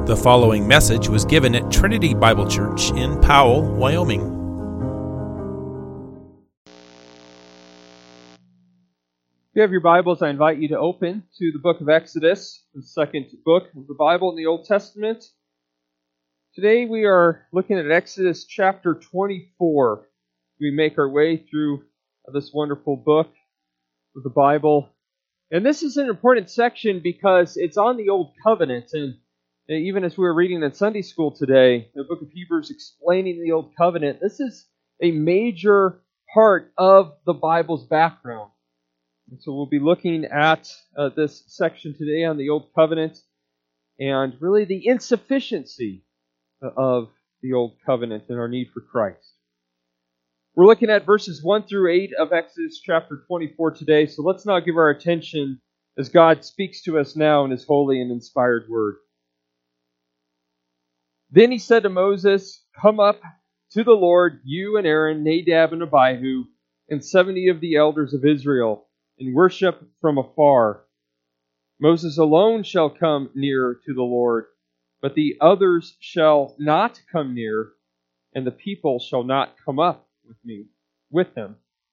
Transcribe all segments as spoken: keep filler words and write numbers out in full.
The following message was given at Trinity Bible Church in Powell, Wyoming. If you have your Bibles, I invite you to open to the book of Exodus, the second book of the Bible in the Old Testament. Today we are looking at Exodus chapter twenty-four. We make our way through this wonderful book of the Bible. And this is an important section because it's on the Old Covenant. And even as we were reading in Sunday school today, the book of Hebrews explaining the Old Covenant, this is a major part of the Bible's background. And so we'll be looking at uh, this section today on the Old Covenant and really the insufficiency of the Old Covenant and our need for Christ. We're looking at verses one through eight of Exodus chapter twenty-four today, so let's now give our attention as God speaks to us now in His holy and inspired word. Then he said to Moses, "Come up to the Lord, you and Aaron, Nadab and Abihu, and seventy of the elders of Israel, and worship from afar. Moses alone shall come near to the Lord, but the others shall not come near, and the people shall not come up with me, with him."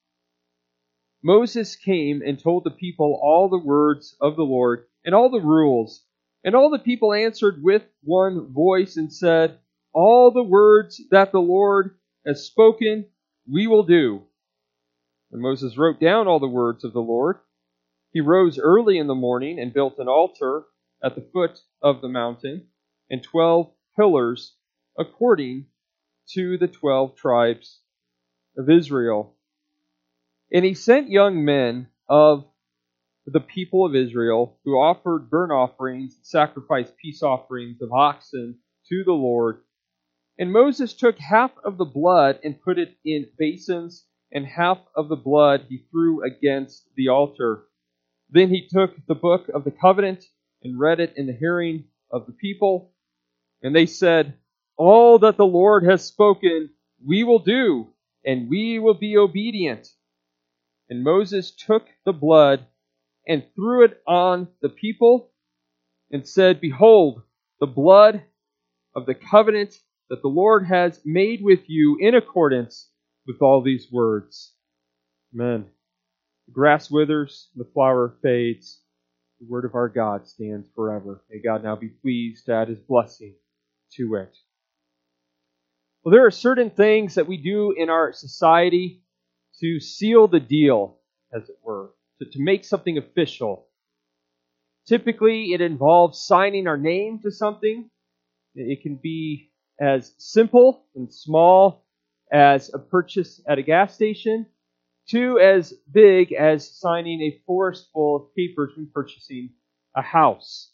Moses came and told the people all the words of the Lord and all the rules. And all the people answered with one voice and said, "All the words that the Lord has spoken, we will do." And Moses wrote down all the words of the Lord. He rose early in the morning and built an altar at the foot of the mountain and twelve pillars according to the twelve tribes of Israel. And he sent young men of the people of Israel who offered burnt offerings and sacrificed peace offerings of oxen to the Lord. And Moses took half of the blood and put it in basins, and half of the blood he threw against the altar. Then he took the book of the covenant and read it in the hearing of the people. And they said, "All that the Lord has spoken, we will do, and we will be obedient." And Moses took the blood and threw it on the people and said, "Behold, the blood of the covenant that the Lord has made with you in accordance with all these words." Amen. The grass withers, the flower fades. The word of our God stands forever. May God now be pleased to add His blessing to it. Well, there are certain things that we do in our society to seal the deal, as it were, to, to make something official. Typically, it involves signing our name to something. It can be as simple and small as a purchase at a gas station, to as big as signing a forest full of papers when purchasing a house.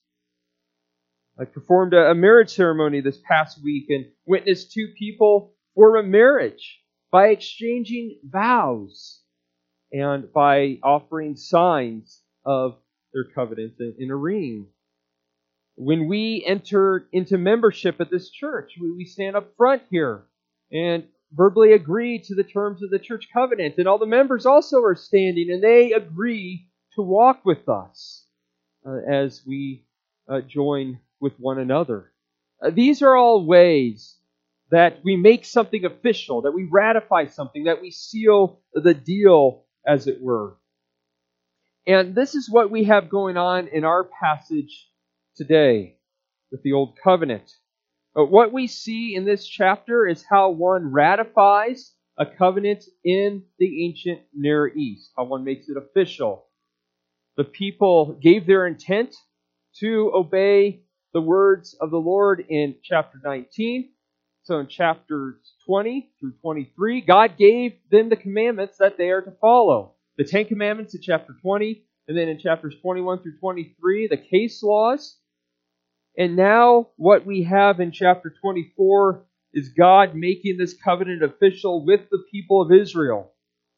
I performed a marriage ceremony this past week and witnessed two people form a marriage by exchanging vows and by offering signs of their covenant in a ring. When we enter into membership at this church, we stand up front here and verbally agree to the terms of the church covenant. And all the members also are standing and they agree to walk with us uh, as we uh, join with one another. Uh, these are all ways that we make something official, that we ratify something, that we seal the deal, as it were. And this is what we have going on in our passage today with the Old Covenant. But what we see in this chapter is how one ratifies a covenant in the ancient Near East, how one makes it official. The people gave their intent to obey the words of the Lord in chapter nineteen. So in chapters twenty through twenty-three, God gave them the commandments that they are to follow. The Ten Commandments in chapter twenty, and then in chapters twenty-one through twenty-three, the case laws. And now what we have in chapter twenty-four is God making this covenant official with the people of Israel.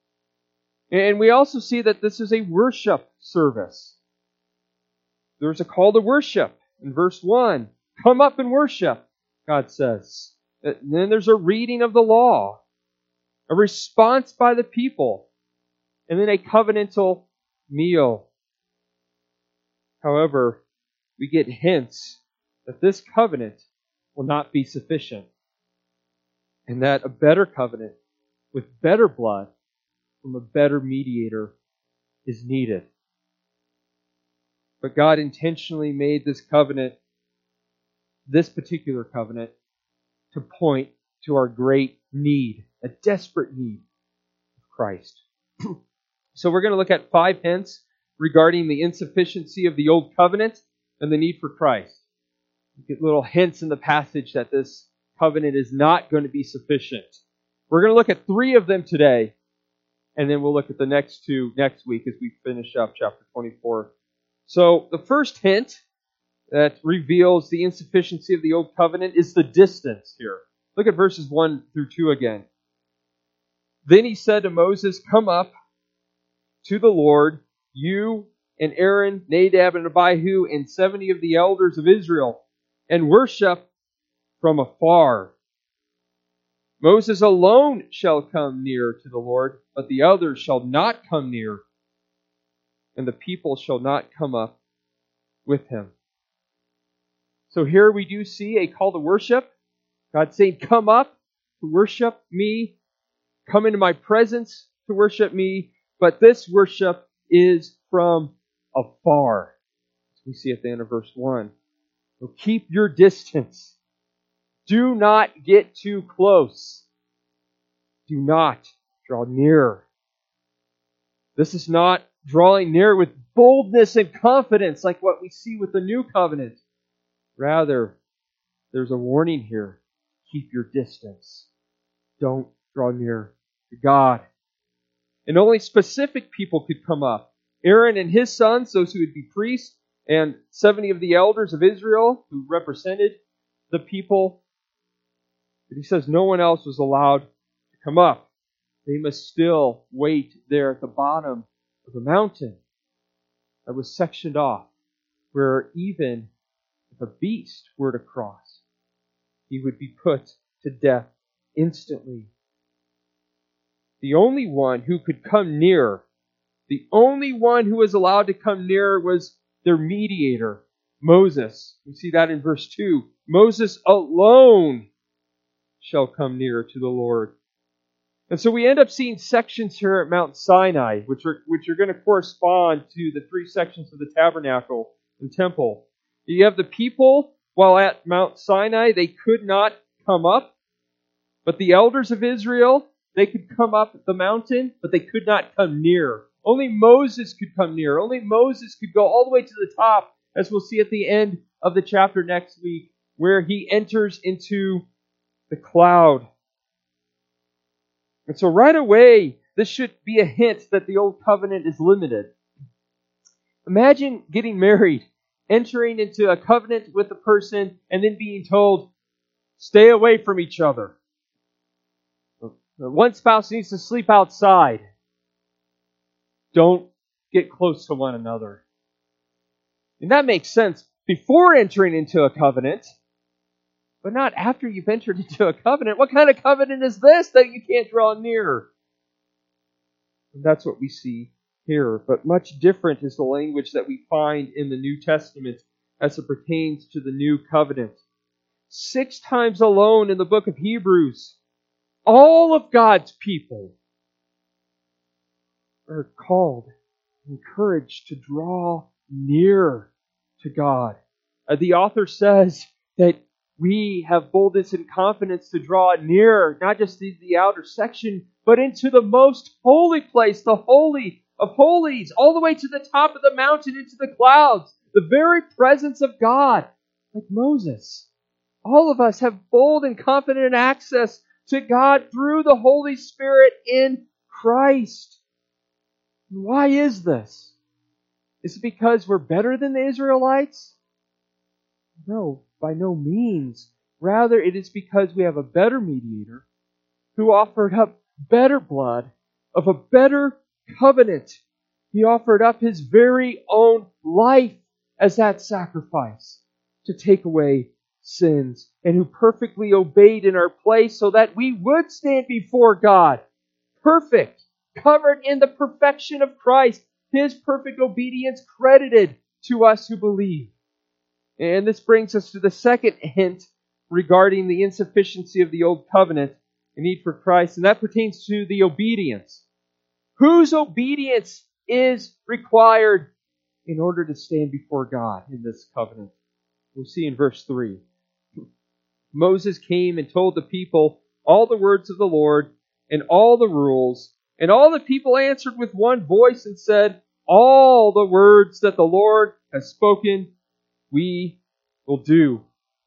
And we also see that this is a worship service. There's a call to worship in verse one. "Come up and worship," God says. And then there's a reading of the law, a response by the people, and then a covenantal meal. However, we get hints that this covenant will not be sufficient, and that a better covenant with better blood from a better mediator is needed. But God intentionally made this covenant, this particular covenant, to point to our great need, a desperate need of Christ. So we're going to look at five hints regarding the insufficiency of the old covenant and the need for Christ. You get little hints in the passage that this covenant is not going to be sufficient. We're going to look at three of them today, and then we'll look at the next two next week as we finish up chapter twenty-four. So the first hint that reveals the insufficiency of the old covenant is the distance here. Look at verses one through two again. Then he said to Moses, "Come up to the Lord, you and Aaron, Nadab and Abihu, and seventy of the elders of Israel, and worship from afar. Moses alone shall come near to the Lord, but the others shall not come near, and the people shall not come up with him." So here we do see a call to worship. God saying, come up to worship me. Come into my presence to worship me. But this worship is from afar. As we see at the end of verse one. So keep your distance. Do not get too close. Do not draw near. This is not drawing near with boldness and confidence like what we see with the new covenant. Rather, there's a warning here. Keep your distance. Don't draw near to God. And only specific people could come up. Aaron and his sons, those who would be priests, and seventy of the elders of Israel who represented the people. But he says no one else was allowed to come up. They must still wait there at the bottom of the mountain that was sectioned off, where even if a beast were to cross, he would be put to death instantly. The only one who could come near, the only one who was allowed to come near was their mediator, Moses. We see that in verse two. Moses alone shall come near to the Lord. And so we end up seeing sections here at Mount Sinai, which are, which are going to correspond to the three sections of the tabernacle and temple. You have the people, while at Mount Sinai, they could not come up. But the elders of Israel, they could come up the mountain, but they could not come near. Only Moses could come near. Only Moses could go all the way to the top, as we'll see at the end of the chapter next week, where he enters into the cloud. And so right away, this should be a hint that the old covenant is limited. Imagine getting married, entering into a covenant with a person, and then being told, stay away from each other. One spouse needs to sleep outside. Don't get close to one another. And that makes sense before entering into a covenant, but not after you've entered into a covenant. What kind of covenant is this that you can't draw near? And that's what we see here. But much different is the language that we find in the New Testament as it pertains to the new covenant. Six times alone in the book of Hebrews, all of God's people are called, encouraged to draw near to God. Uh, the author says that we have boldness and confidence to draw near, not just to the outer section, but into the most holy place, the Holy of Holies, all the way to the top of the mountain, into the clouds, the very presence of God, like Moses. All of us have bold and confident access to God through the Holy Spirit in Christ. Why is this? Is it because we're better than the Israelites? No, by no means. Rather, it is because we have a better mediator who offered up better blood of a better covenant. He offered up His very own life as that sacrifice to take away sins, and who perfectly obeyed in our place so that we would stand before God perfect, covered in the perfection of Christ, His perfect obedience credited to us who believe. And this brings us to the second hint regarding the insufficiency of the old covenant, the need for Christ, and that pertains to the obedience. Whose obedience is required in order to stand before God in this covenant? We'll see in verse three. Moses came and told the people all the words of the Lord and all the rules, and all the people answered with one voice and said, all the words that the Lord has spoken, we will do.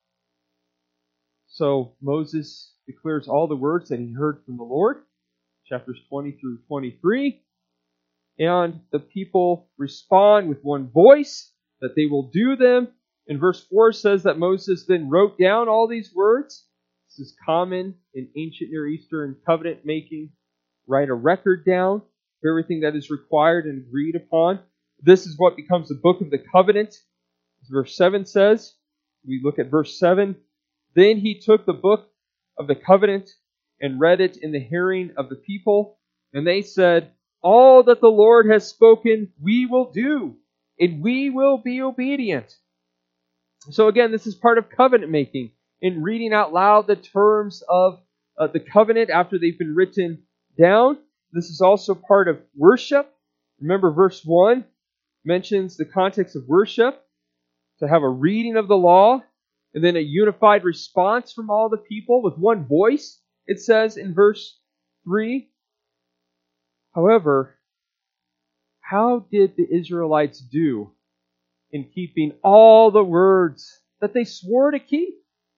So Moses declares all the words that he heard from the Lord, chapters twenty through twenty-three, and the people respond with one voice that they will do them. And verse four says that Moses then wrote down all these words. This is common in ancient Near Eastern covenant making. Write a record down of everything that is required and agreed upon. This is what becomes the book of the covenant. As verse seven says, we look at verse seven. Then he took the book of the covenant and read it in the hearing of the people. And they said, all that the Lord has spoken, we will do, and we will be obedient. So again, this is part of covenant making, in reading out loud the terms of uh, the covenant after they've been written down. This is also part of worship. Remember, verse one mentions the context of worship, to have a reading of the law, and then a unified response from all the people with one voice, it says in verse three. However, how did the Israelites do in keeping all the words that they swore to keep?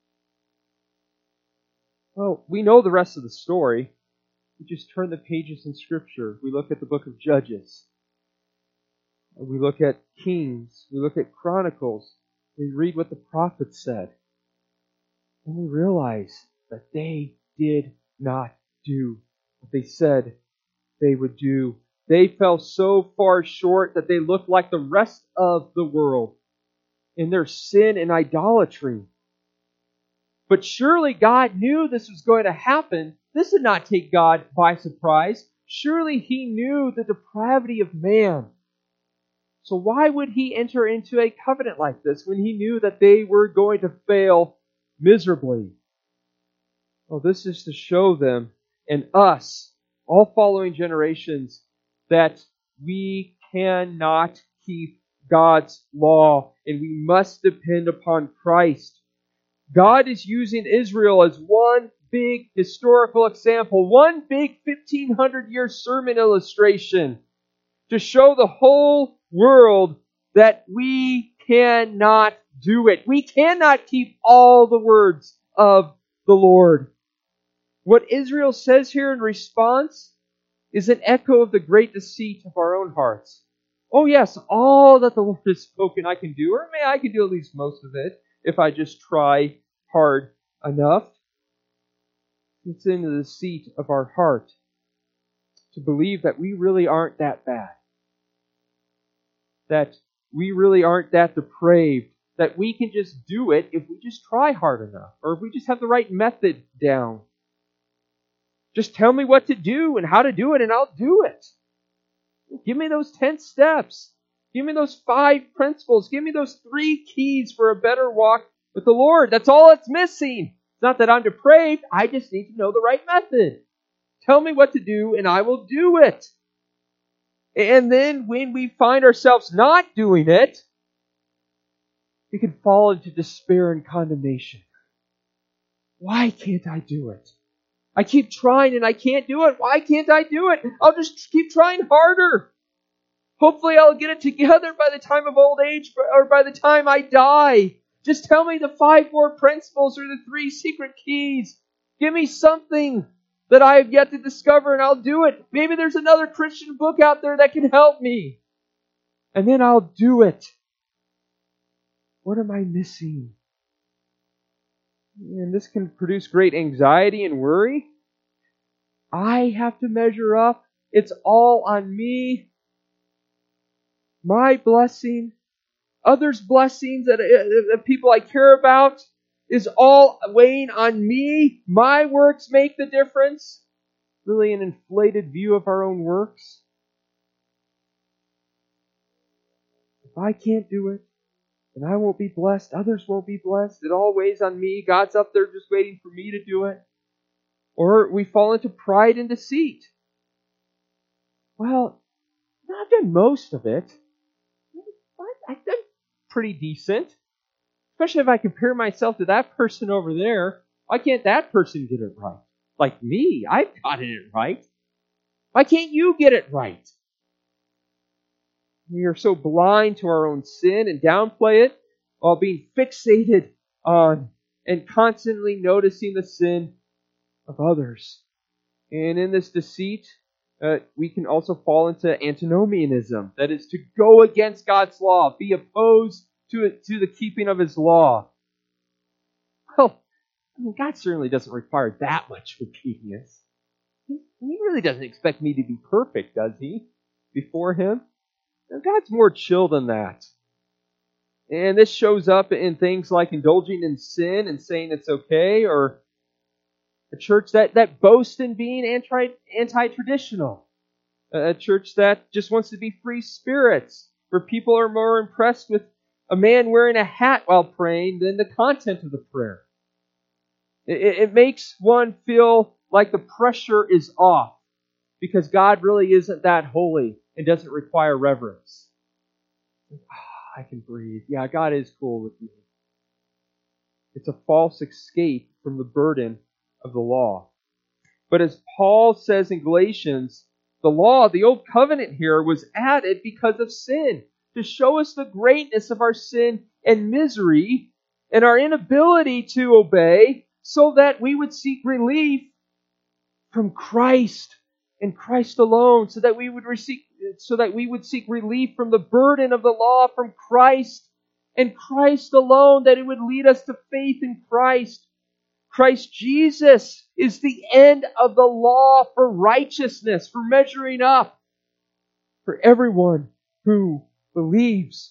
Well, we know the rest of the story. We just turn the pages in Scripture. We look at the book of Judges. We look at Kings. We look at Chronicles. We read what the prophets said. And we realize that they did not do what they said they would do. They fell so far short that they looked like the rest of the world in their sin and idolatry. But surely God knew this was going to happen. This did not take God by surprise. Surely He knew the depravity of man. So why would He enter into a covenant like this when He knew that they were going to fail miserably? Well, this is to show them and us, all following generations, that we cannot keep God's law, and we must depend upon Christ. God is using Israel as one big historical example, one big fifteen hundred year sermon illustration to show the whole world that we cannot do it. We cannot keep all the words of the Lord. What Israel says here in response is an echo of the great deceit of our own hearts. Oh yes, all that the Lord has spoken I can do, or may I can do at least most of it if I just try hard enough. It's in the deceit of our heart to believe that we really aren't that bad, that we really aren't that depraved, that we can just do it if we just try hard enough, or if we just have the right method down. Just tell me what to do and how to do it, and I'll do it. Give me those ten steps. Give me those five principles. Give me those three keys for a better walk with the Lord. That's all it's missing. It's not that I'm depraved. I just need to know the right method. Tell me what to do, and I will do it. And then when we find ourselves not doing it, we can fall into despair and condemnation. Why can't I do it? I keep trying and I can't do it. Why can't I do it? I'll just keep trying harder. Hopefully I'll get it together by the time of old age or by the time I die. Just tell me the five more principles or the three secret keys. Give me something that I have yet to discover and I'll do it. Maybe there's another Christian book out there that can help me. And then I'll do it. What am I missing? And this can produce great anxiety and worry. I have to measure up. It's all on me. My blessing, others' blessings that, uh, that people I care about is all weighing on me. My works make the difference. Really an inflated view of our own works. If I can't do it, And I won't be blessed. Others won't be blessed. It all weighs on me. God's up there just waiting for me to do it. Or we fall into pride and deceit. Well, I've done most of it. I've done pretty decent. Especially if I compare myself to that person over there. Why can't that person get it right? Like me, I've gotten it right. Why can't you get it right? We are so blind to our own sin and downplay it while being fixated on and constantly noticing the sin of others. And in this deceit, uh, we can also fall into antinomianism. That is to go against God's law, be opposed to it, to the keeping of His law. Well, I mean, God certainly doesn't require that much obedience. He, he really doesn't expect me to be perfect, does He? Before Him? Now, God's more chill than that. And this shows up in things like indulging in sin and saying it's okay, or a church that, that boasts in being anti, anti-traditional. A church that just wants to be free spirits, where people are more impressed with a man wearing a hat while praying than the content of the prayer. It, it makes one feel like the pressure is off because God really isn't that holy and doesn't require reverence. Oh, I can breathe. Yeah, God is cool with me. It's a false escape from the burden of the law. But as Paul says in Galatians, the law, the old covenant here, was added because of sin, to show us the greatness of our sin and misery and our inability to obey, so that we would seek relief from Christ and Christ alone, so that we would receive, so that we would seek relief from the burden of the law from Christ and Christ alone, that it would lead us to faith in Christ. Christ Jesus is the end of the law for righteousness, for measuring up for everyone who believes.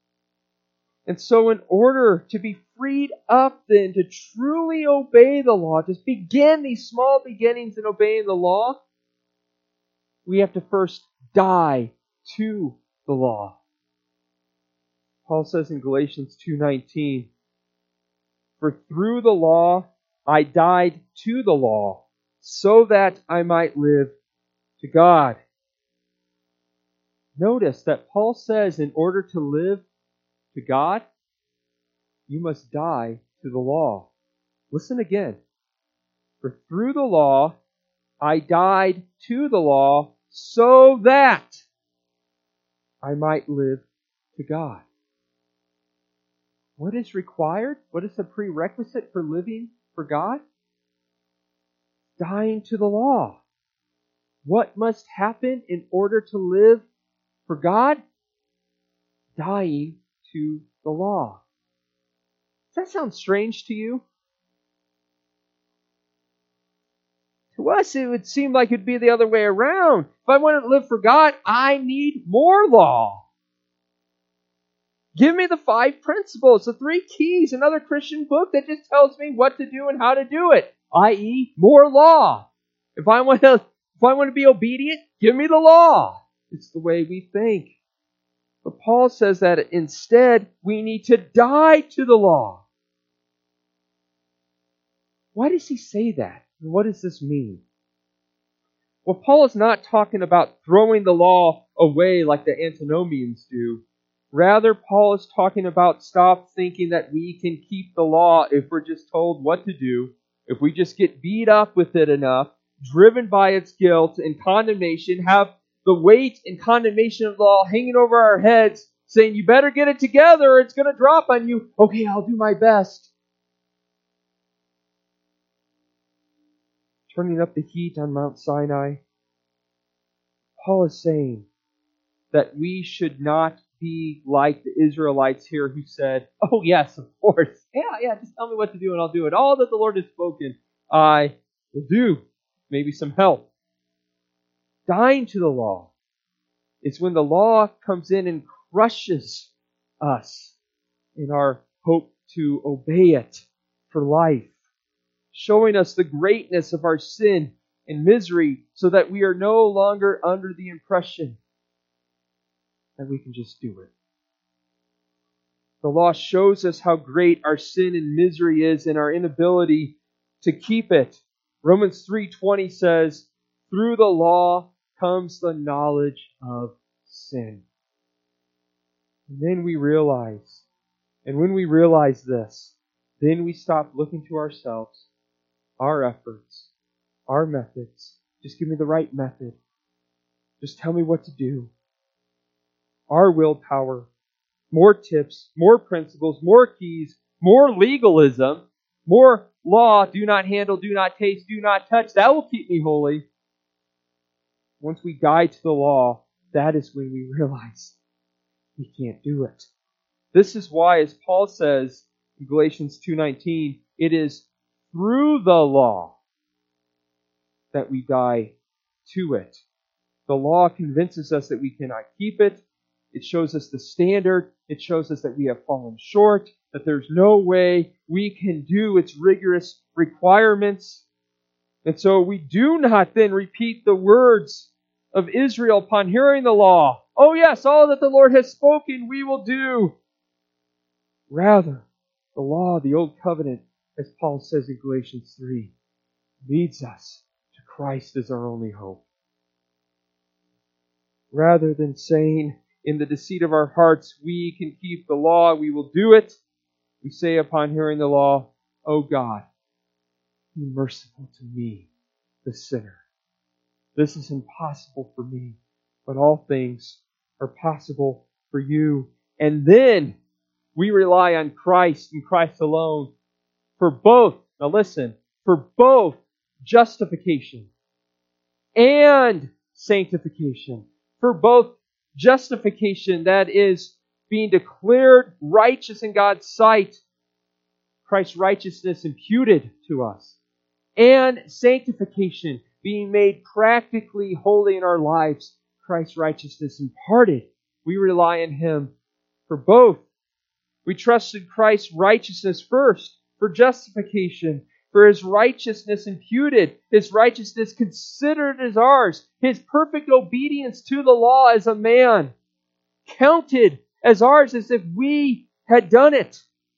And so in order to be freed up then to truly obey the law, to begin these small beginnings in obeying the law, we have to first die to the law. Paul says in Galatians two nineteen, "For through the law I died to the law, so that I might live to God." Notice that Paul says in order to live to God, you must die to the law. Listen again. "For through the law I died to the law, so that I might live to God." What is required? What is the prerequisite for living for God? Dying to the law. What must happen in order to live for God? Dying to the law. Does that sound strange to you? To us, it would seem like it'd be the other way around. If I want to live for God, I need more law. Give me the five principles, the three keys, another Christian book that just tells me what to do and how to do it, that is more law. If I want to, if I want to be obedient, give me the law. It's the way we think. But Paul says that instead, we need to die to the law. Why does he say that? And what does this mean? Well, Paul is not talking about throwing the law away like the antinomians do. Rather, Paul is talking about stop thinking that we can keep the law if we're just told what to do, if we just get beat up with it enough, driven by its guilt and condemnation, have the weight and condemnation of the law hanging over our heads, saying, you better get it together, or it's going to drop on you. Okay, I'll do my best. Turning up the heat on Mount Sinai, Paul is saying that we should not be like the Israelites here who said, oh yes, of course. Yeah, yeah, just tell me what to do and I'll do it. All that the Lord has spoken, I will do. Maybe some help. Dying to the law is when the law comes in and crushes us in our hope to obey it for life, showing us the greatness of our sin and misery so that we are no longer under the impression that we can just do it. The law shows us how great our sin and misery is and our inability to keep it. Romans three twenty says, through the law comes the knowledge of sin. And then we realize, and when we realize this, then we stop looking to ourselves, our efforts, our methods. Just give me the right method. Just tell me what to do. Our willpower, more tips, more principles, more keys, more legalism, more law, do not handle, do not taste, do not touch. That will keep me holy. Once we die to the law, that is when we realize we can't do it. This is why, as Paul says in Galatians two nineteen, it is through the law that we die to it. The law convinces us that we cannot keep it. It shows us the standard. It shows us that we have fallen short, that there's no way we can do its rigorous requirements. And so we do not then repeat the words of Israel upon hearing the law. Oh yes, all that the Lord has spoken we will do. Rather, the law, the old covenant, as Paul says in Galatians three, leads us to Christ as our only hope. Rather than saying in the deceit of our hearts, we can keep the law, we will do it, we say upon hearing the law, O God, be merciful to me, the sinner. This is impossible for me, but all things are possible for you. And then we rely on Christ and Christ alone for both, now listen, for both justification and sanctification. For both justification, that is, being declared righteous in God's sight, Christ's righteousness imputed to us, and sanctification, being made practically holy in our lives, Christ's righteousness imparted. We rely on Him for both. We trust in Christ's righteousness first for justification, for His righteousness imputed, His righteousness considered as ours, His perfect obedience to the law as a man, counted as ours as if we had done it.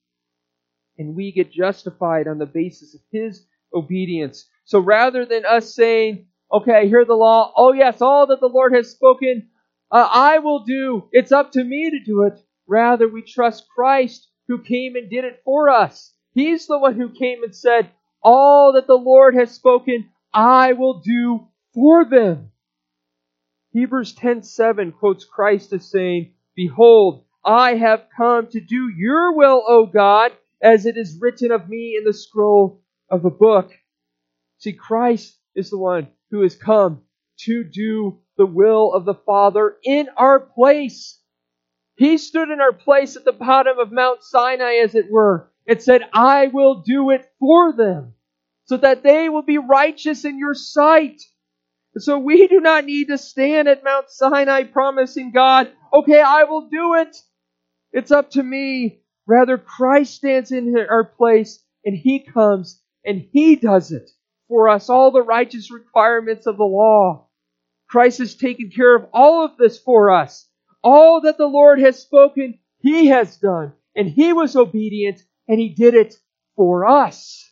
And we get justified on the basis of His obedience. So rather than us saying, okay, I hear the law, oh yes, all that the Lord has spoken, uh, I will do, it's up to me to do it. Rather, we trust Christ who came and did it for us. He's the one who came and said, all that the Lord has spoken, I will do for them. Hebrews ten seven quotes Christ as saying, behold, I have come to do your will, O God, as it is written of me in the scroll of the book. See, Christ is the one who has come to do the will of the Father in our place. He stood in our place at the bottom of Mount Sinai, as it were, and said, I will do it for them, so that they will be righteous in your sight. And so we do not need to stand at Mount Sinai promising God, okay, I will do it. It's up to me. Rather, Christ stands in our place, and He comes, and He does it for us, all the righteous requirements of the law. Christ has taken care of all of this for us. All that the Lord has spoken, He has done. And He was obedient, and He did it for us.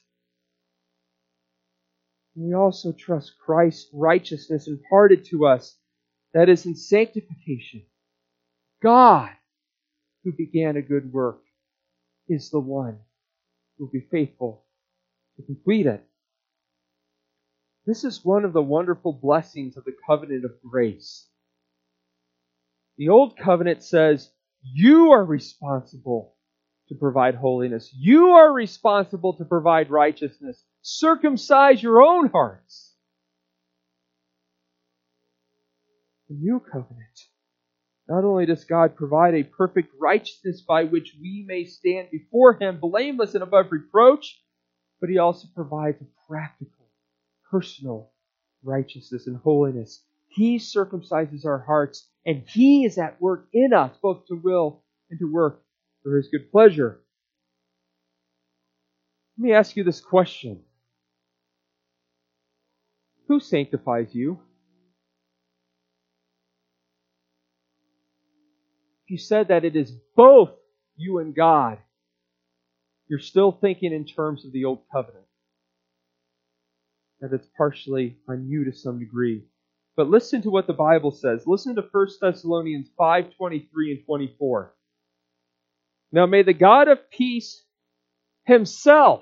We also trust Christ's righteousness imparted to us, that is in sanctification. God, who began a good work, is the one who will be faithful to complete it. This is one of the wonderful blessings of the covenant of grace. The old covenant says, you are responsible to provide holiness. You are responsible to provide righteousness. Circumcise your own hearts. The new covenant, not only does God provide a perfect righteousness by which we may stand before Him blameless and above reproach, but He also provides a practical, personal righteousness and holiness. He circumcises our hearts, and He is at work in us, both to will and to work for His good pleasure. Let me ask you this question. Who sanctifies you? If you said that it is both you and God, you're still thinking in terms of the old covenant. That it's partially on you to some degree. But listen to what the Bible says. Listen to First Thessalonians five, twenty-three and twenty-four. Now may the God of peace Himself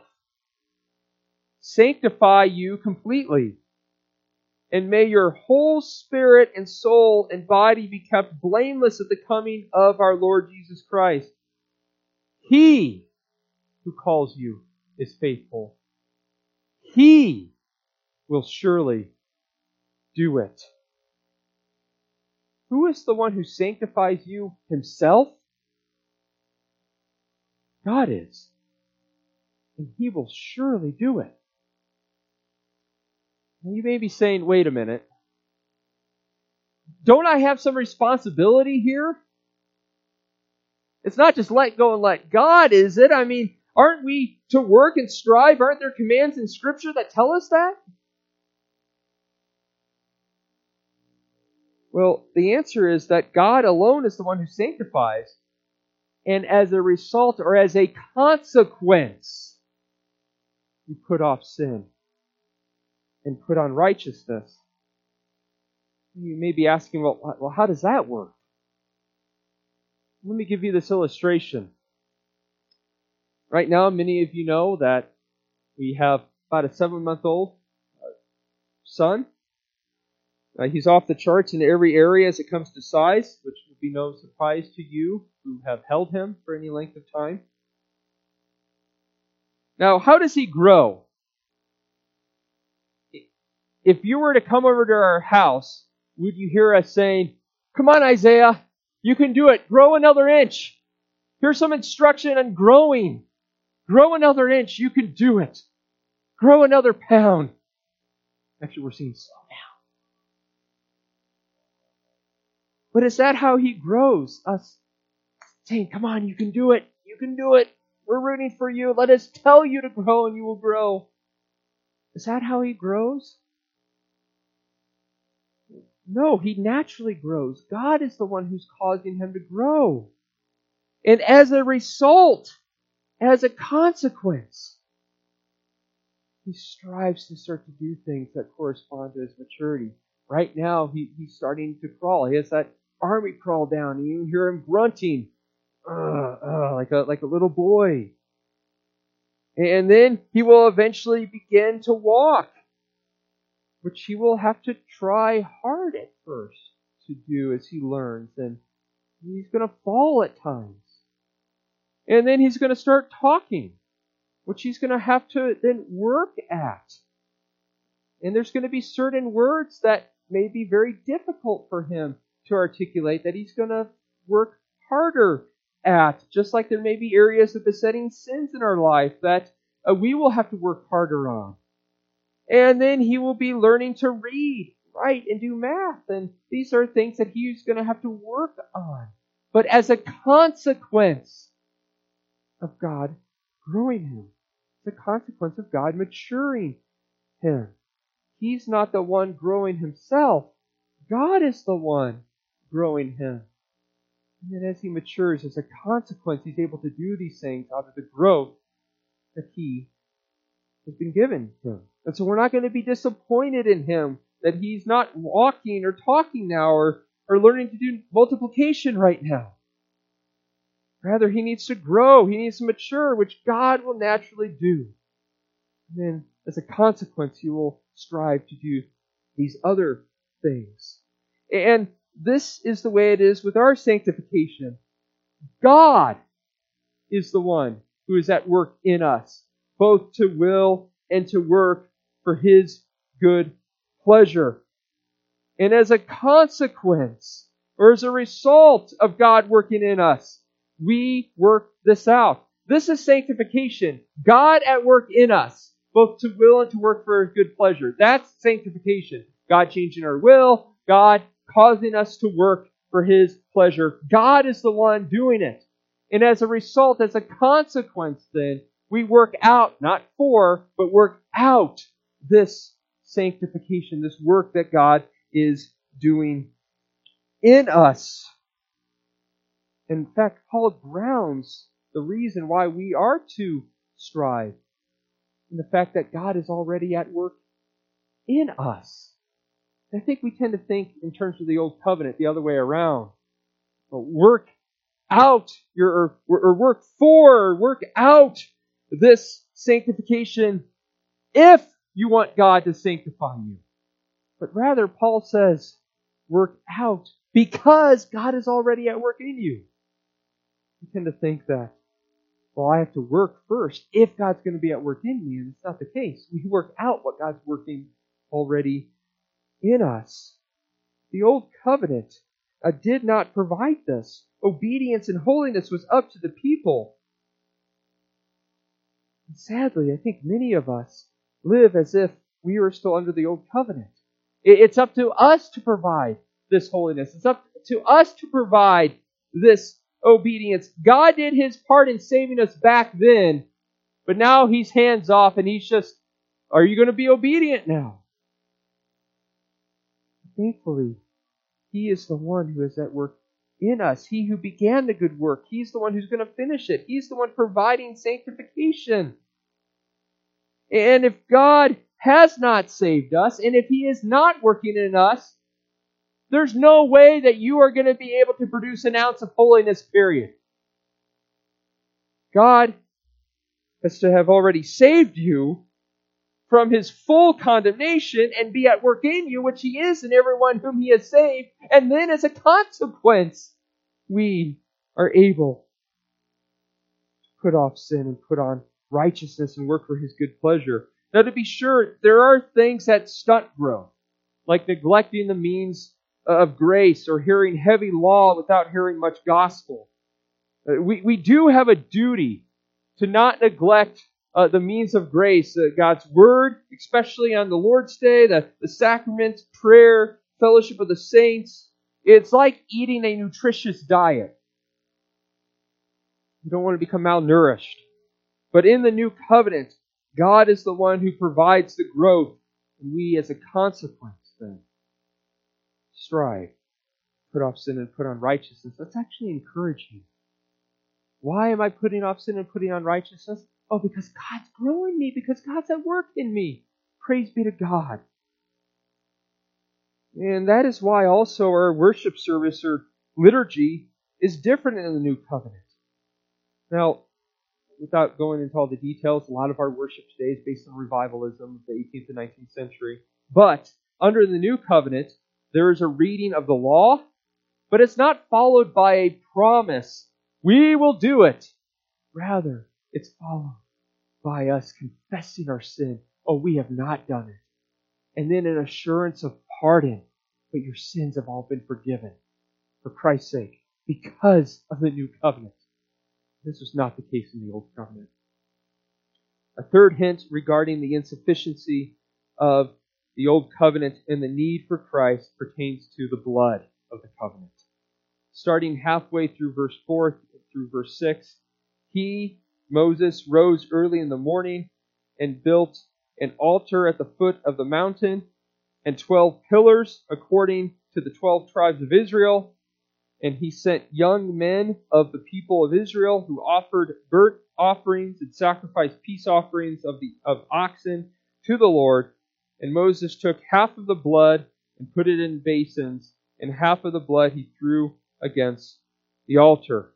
sanctify you completely, and may your whole spirit and soul and body be kept blameless at the coming of our Lord Jesus Christ. He who calls you is faithful. He will surely do it. Who is the one who sanctifies you? Himself? God is. And He will surely do it. Now you may be saying, wait a minute. Don't I have some responsibility here? It's not just let go and let God, is it? I mean, aren't we to work and strive? Aren't there commands in Scripture that tell us that? Well, the answer is that God alone is the one who sanctifies. And as a result, or as a consequence, you put off sin and put on righteousness. You may be asking, well, well, how does that work? Let me give you this illustration. Right now, many of you know that we have about a seven-month-old son. Uh, he's off the charts in every area as it comes to size, which will be no surprise to you who have held him for any length of time. Now, how does he grow? If you were to come over to our house, would you hear us saying, "Come on, Isaiah, you can do it. Grow another inch. Here's some instruction on growing. Grow another inch. You can do it. Grow another pound." Actually, we're seeing slow down. But is that how he grows? Us saying, "Come on, you can do it. You can do it. We're rooting for you. Let us tell you to grow and you will grow." Is that how he grows? No, he naturally grows. God is the one who's causing him to grow. And as a result, as a consequence, he strives to start to do things that correspond to his maturity. Right now, he, he's starting to crawl. He has that army crawl down, and you hear him grunting, uh, uh, like a like a little boy. And then he will eventually begin to walk, which he will have to try hard at first to do as he learns. And he's going to fall at times. And then he's going to start talking, which he's going to have to then work at. And there's going to be certain words that may be very difficult for him to articulate that he's going to work harder at. Just like there may be areas of besetting sins in our life that uh, we will have to work harder on. And then he will be learning to read, write, and do math. And these are things that he's going to have to work on. But as a consequence of God growing him, it's a consequence of God maturing him. He's not the one growing himself. God is the one growing him. And then as he matures, as a consequence, he's able to do these things out of the growth that he has been given him. And so we're not going to be disappointed in him that he's not walking or talking now or, or learning to do multiplication right now. Rather, he needs to grow. He needs to mature, which God will naturally do. And then, as a consequence, he will strive to do these other things. And this is the way it is with our sanctification. God is the one who is at work in us, both to will and to work for his good pleasure. And as a consequence, or as a result of God working in us, we work this out. This is sanctification. God at work in us, both to will and to work for his good pleasure. That's sanctification. God changing our will, God causing us to work for his pleasure. God is the one doing it. And as a result, as a consequence then, we work out, not for, but work out this sanctification, this work that God is doing in us. In fact, Paul grounds the reason why we are to strive in the fact that God is already at work in us. I think we tend to think in terms of the old covenant the other way around. But work out your, or, or work for, or work out this sanctification if you want God to sanctify you. But rather, Paul says, work out because God is already at work in you. We tend to think that, well, I have to work first if God's going to be at work in me, and it's not the case. We work out what God's working already in us. The old covenant uh, did not provide this. Obedience and holiness was up to the people. And sadly, I think many of us live as if we are still under the old covenant. It's up to us to provide this holiness. It's up to us to provide this obedience. God did His part in saving us back then, but now He's hands off and He's just, are you going to be obedient now? Thankfully, He is the one who is at work in us. He who began the good work, He's the one who's going to finish it. He's the one providing sanctification. And if God has not saved us, and if He is not working in us, there's no way that you are going to be able to produce an ounce of holiness, period. God has to have already saved you from His full condemnation and be at work in you, which He is in everyone whom He has saved. And then as a consequence, we are able to put off sin and put on righteousness and work for His good pleasure. Now, to be sure, there are things that stunt growth, like neglecting the means of grace or hearing heavy law without hearing much gospel. We, we do have a duty to not neglect uh, the means of grace, uh, God's Word, especially on the Lord's Day, the, the sacraments, prayer, fellowship of the saints. It's like eating a nutritious diet. You don't want to become malnourished. But in the new covenant, God is the one who provides the growth, and we as a consequence then strive, put off sin and put on righteousness. That's actually encouraging. Why am I putting off sin and putting on righteousness? Oh, because God's growing me, because God's at work in me. Praise be to God. And that is why also our worship service or liturgy is different in the new covenant. Now, without going into all the details, a lot of our worship today is based on revivalism of the eighteenth and nineteenth century. But under the new covenant, there is a reading of the law, but it's not followed by a promise, we will do it. Rather, it's followed by us confessing our sin. Oh, we have not done it. And then an assurance of pardon, but your sins have all been forgiven for Christ's sake because of the new covenant. This was not the case in the Old Covenant. A third hint regarding the insufficiency of the Old Covenant and the need for Christ pertains to the blood of the covenant. Starting halfway through verse four through verse six, he, Moses, rose early in the morning and built an altar at the foot of the mountain and twelve pillars according to the twelve tribes of Israel. And he sent young men of the people of Israel who offered burnt offerings and sacrificed peace offerings of the of oxen to the Lord. And Moses took half of the blood and put it in basins, and half of the blood he threw against the altar.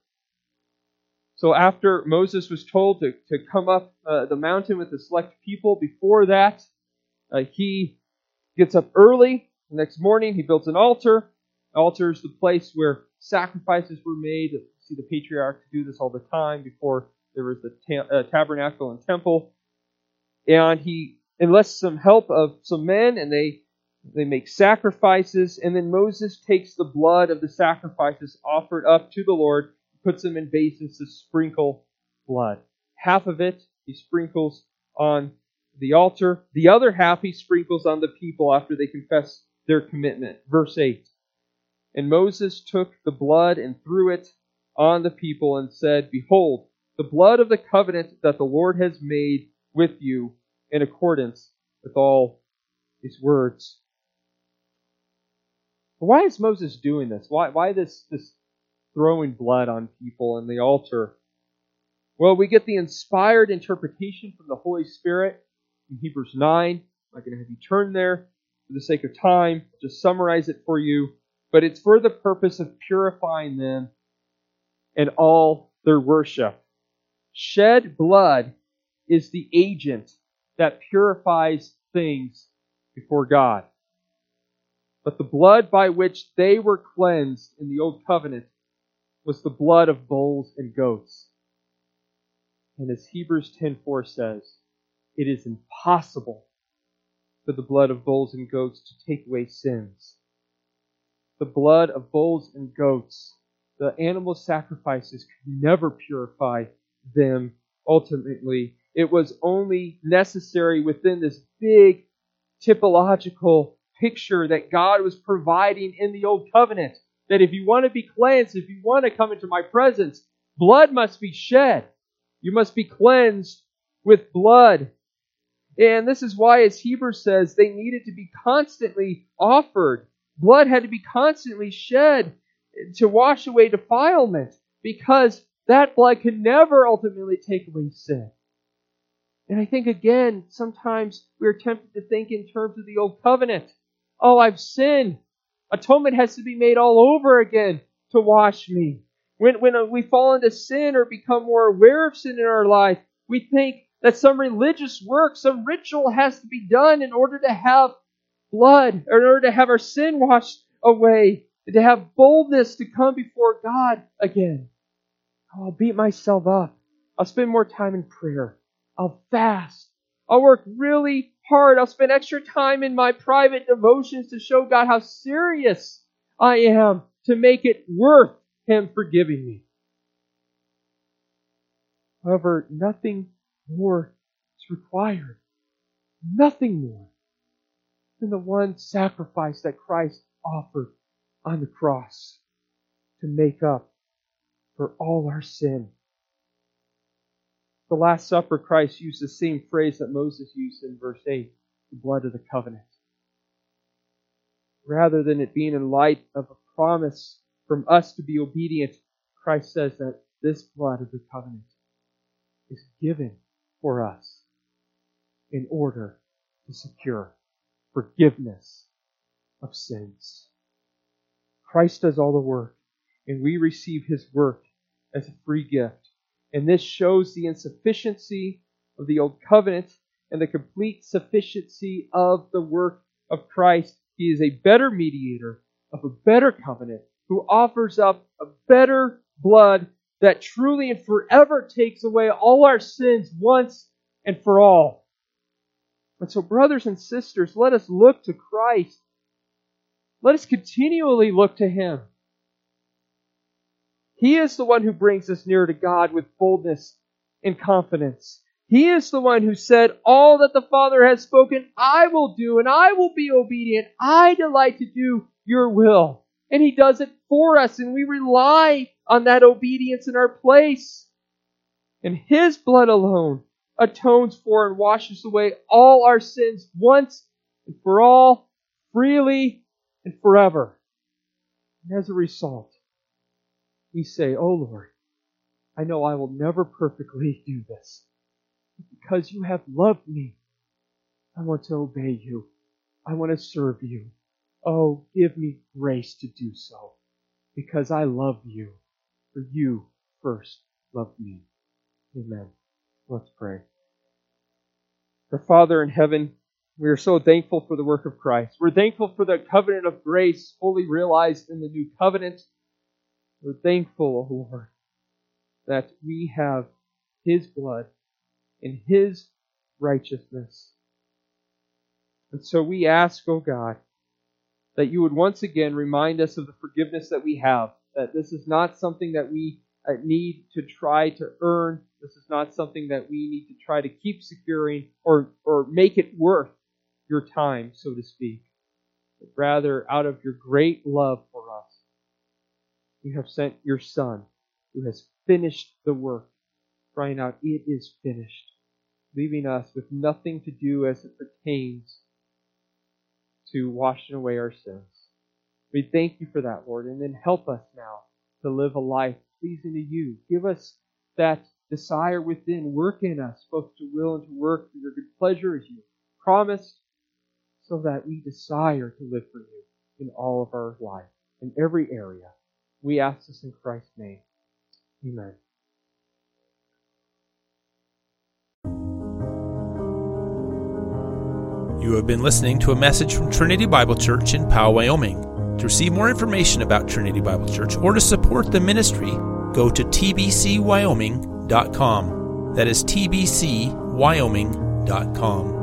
So after Moses was told to, to come up uh, the mountain with the select people, before that, uh, he gets up early. The next morning, he builds an altar. The altar is the place where sacrifices were made. You see the patriarchs do this all the time before there was the ta- uh, tabernacle and temple. And he enlists some help of some men, and they they make sacrifices. And then Moses takes the blood of the sacrifices offered up to the Lord, puts them in basins to sprinkle blood. Half of it he sprinkles on the altar. The other half he sprinkles on the people after they confess their commitment. Verse eight. And Moses took the blood and threw it on the people and said, Behold, the blood of the covenant that the Lord has made with you in accordance with all these words. Why is Moses doing this? Why, why this, this throwing blood on people in the altar? Well, we get the inspired interpretation from the Holy Spirit in Hebrews nine. I'm not going to have you turn there for the sake of time. I'll just summarize it for you. But it's for the purpose of purifying them in all their worship. Shed blood is the agent that purifies things before God. But the blood by which they were cleansed in the Old Covenant was the blood of bulls and goats. And as Hebrews ten four says, it is impossible for the blood of bulls and goats to take away sins. The blood of bulls and goats, the animal sacrifices, could never purify them ultimately. It was only necessary within this big typological picture that God was providing in the Old Covenant. That if you want to be cleansed, if you want to come into my presence, blood must be shed. You must be cleansed with blood. And this is why, as Hebrews says, they needed to be constantly offered. Blood had to be constantly shed to wash away defilement, because that blood could never ultimately take away sin. And I think, again, sometimes we're tempted to think in terms of the Old Covenant. Oh, I've sinned. Atonement has to be made all over again to wash me. When, when we fall into sin or become more aware of sin in our life, we think that some religious work, some ritual has to be done in order to have blood, or in order to have our sin washed away, and to have boldness to come before God again. Oh, I'll beat myself up. I'll spend more time in prayer. I'll fast. I'll work really hard. I'll spend extra time in my private devotions to show God how serious I am, to make it worth Him forgiving me. However, nothing more is required. Nothing more than the one sacrifice that Christ offered on the cross to make up for all our sin. The Last Supper, Christ used the same phrase that Moses used in verse eight, the blood of the covenant. Rather than it being in light of a promise from us to be obedient, Christ says that this blood of the covenant is given for us in order to secure forgiveness of sins. Christ does all the work, and we receive His work as a free gift. And this shows the insufficiency of the Old Covenant and the complete sufficiency of the work of Christ. He is a better mediator of a better covenant, who offers up a better blood that truly and forever takes away all our sins once and for all. And so, brothers and sisters, let us look to Christ. Let us continually look to Him. He is the one who brings us nearer to God with boldness and confidence. He is the one who said, all that the Father has spoken, I will do, and I will be obedient. I delight to do your will. And He does it for us, and we rely on that obedience in our place. And His blood alone atones for and washes away all our sins once and for all, freely and forever. And as a result, we say, oh Lord, I know I will never perfectly do this. Because you have loved me, I want to obey you. I want to serve you. Oh, give me grace to do so. Because I love you. For you first loved me. Amen. Let's pray. Our Father in heaven, we are so thankful for the work of Christ. We're thankful for the covenant of grace fully realized in the new covenant. We're thankful, O Lord, that we have His blood and His righteousness. And so we ask, O God, that you would once again remind us of the forgiveness that we have, that this is not something that we need to try to earn. This is not something that we need to try to keep securing or, or make it worth your time, so to speak. But rather, out of your great love for us, you have sent your Son, who has finished the work, crying out, it is finished, leaving us with nothing to do as it pertains to washing away our sins. We thank you for that, Lord, and then help us now to live a life pleasing to you. Give us that desire within. Work in us, both to will and to work for your good pleasure as you promised, so that we desire to live for you in all of our life, in every area. We ask this in Christ's name. Amen. You have been listening to a message from Trinity Bible Church in Powell, Wyoming. To receive more information about Trinity Bible Church or to support the ministry, go to t b c wyoming dot com. That is t b c wyoming dot com.